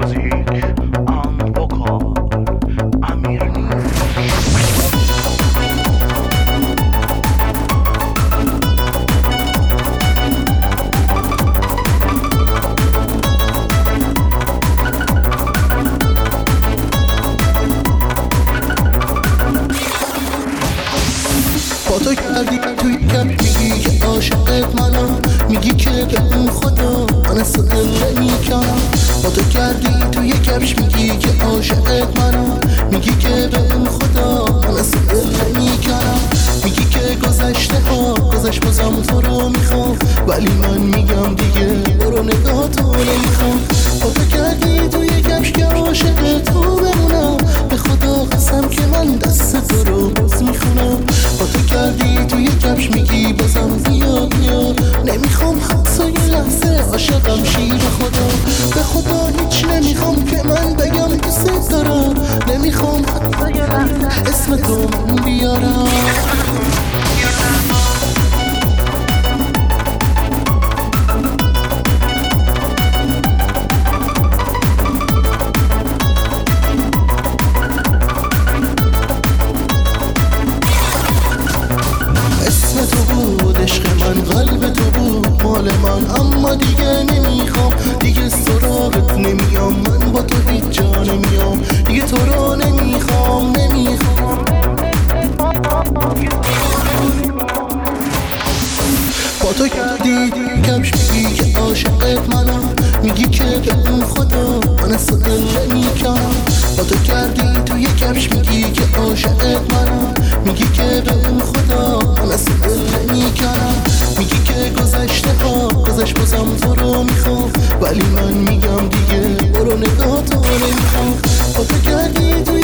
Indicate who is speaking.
Speaker 1: Music and vocal Amir
Speaker 2: با تو کردی توی کم میگی که عاشقت منم، میگی که به اون خدا من سؤال نمیکنم. با تو کردی توی کفش میگی که عاشقت منم، میگی که به اون خدا من سؤال نمیکنم. میگی که گذشته ها گذشت بازم تو رو میخوام، ولی من میگم دیگه برو نگاه تو نمیخوام. با تو کردی توی کفش که عاشق تو بمونم، به خدا قسم که من دست تو رو باز میخونم. با تو کردی توی کفش میگی بازم بیا بیا، نمیخوام حتی یه لحظه عاشقم شی. به خدا هیچ نمیخوام که من بگم دوست دارم، نمیخوام حتی یه لحظه اسم تو من بیارم. اسم تو بود عشق من، قلب تو بود مال من، اما دیگه نمیخوام، دیگه سراغت نمیام، من با تو هیچ جا نمیام، دیگه تو رو نمیخوام. با تو کردی کمش میگی که عاشقت منم، میگی که به اون خدا من سؤال نمیکنم. با تو کردی توی کفش میگی که عاشقت منم، میگی که به اون خدا من سؤال نمیکنم. میگی که گذشته ها گذشت بازم تو رو میخوام، ولی من میگم دیگه برو نگاه تو نمیخوام. با تو کردی توی